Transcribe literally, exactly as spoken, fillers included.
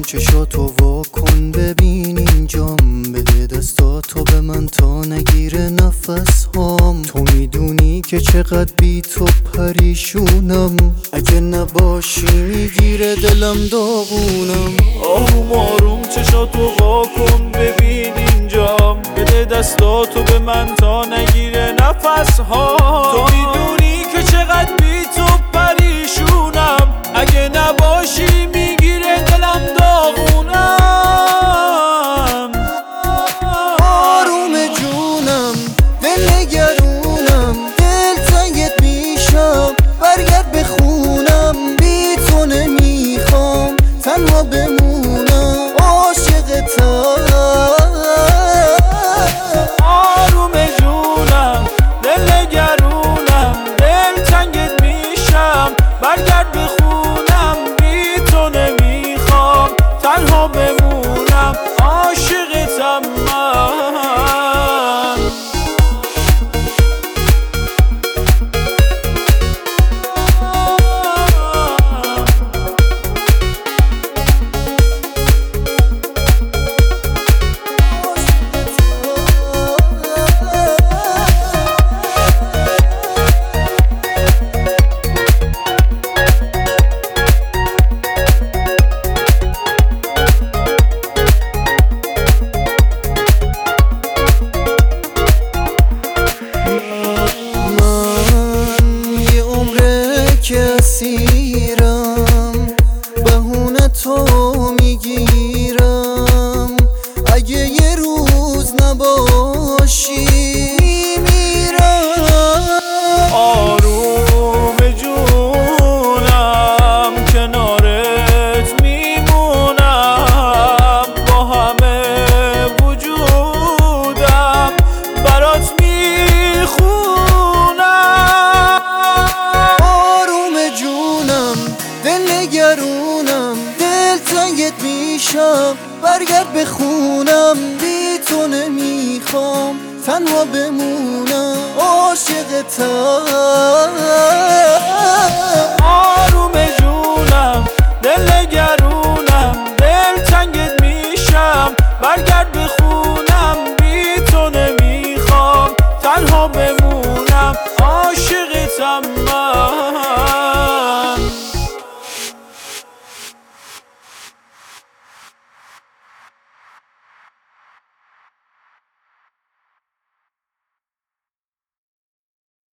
چشاتو واکن ببین اینجام، بده دستاتو به من تا نگیره نفس هام. تو میدونی که چقدر بی تو پریشونم، اگه نباشی میگیره دلم داغونم. آروم آروم چشاتو واکن ببین اینجام، بده دستاتو به من تا نگیره نفس هام. تو میدونی که چقدر بی تو پریشونم، اگه نباشی میگیره دلم داغونم. آروم جونم دل نگرونم، دل تنگت میشم برگرد به خونم. بی تو نمیخوام تنها بمونم، عاشقتم. آروم جونم دل نگرونم، دل تنگت میشم برگرد به خونم. بی تو نمیخوام تنها بمونم، عاشقتم من. کسیرم بهونه تو میگیرم، اگه یه روز نباشی میمیرم. آروم جونم کنارت میمونم، با همه وجودم برات میخونم. دل نگرونم دل تنگت میشم برگرد به خونم. بی تو نمیخوام تنها بمونم، عاشقتم. آروم جونم دل نگرونم، دل تنگت میشم برگرد به خونم. بی تو نمیخوام تنها بمونم، عاشقتم من.